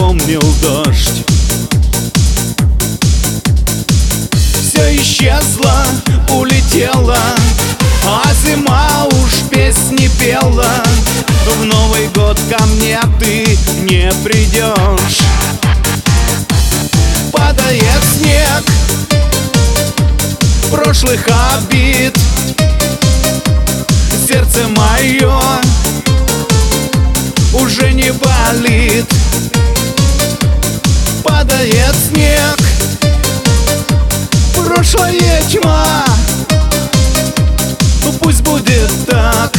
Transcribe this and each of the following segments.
напомнил дождь. Все исчезло, улетело, а зима уж песни пела. В Новый год ко мне ты не придешь. Падает снег прошлых обид, сердце мое уже не болит. Падает снег, прошлая тьма, ну пусть будет так,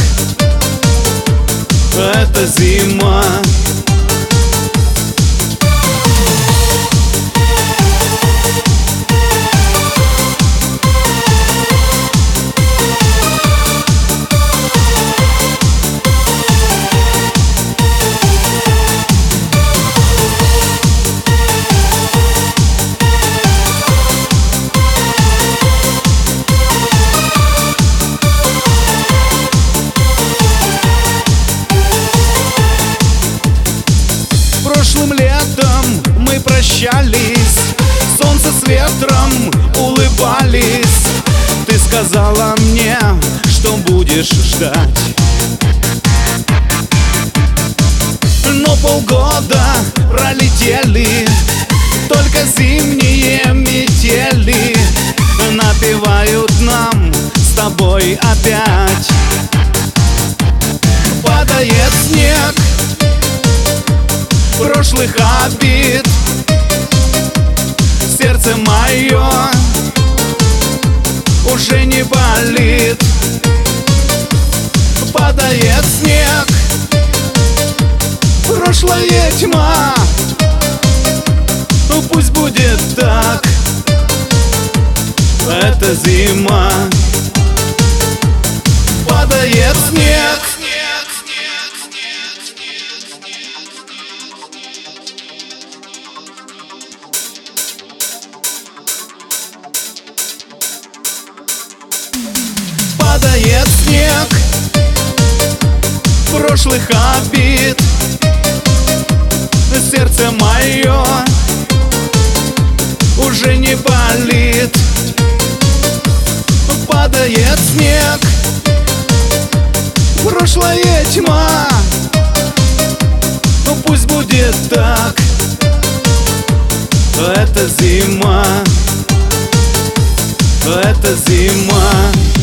это зима. Прошлым летом мы прощались, солнце с ветром улыбались. Ты сказала мне, что будешь ждать, но полгода пролетели, только зимние метели напевают нам с тобой опять. Падает снег прошлых обид, сердце мое уже не болит. Падает снег, прошлая тьма, ну пусть будет так, это зима. Падает снег, падает снег прошлых обид, сердце мое уже не болит. Падает снег, прошлая тьма, ну пусть будет так, это зима, это зима.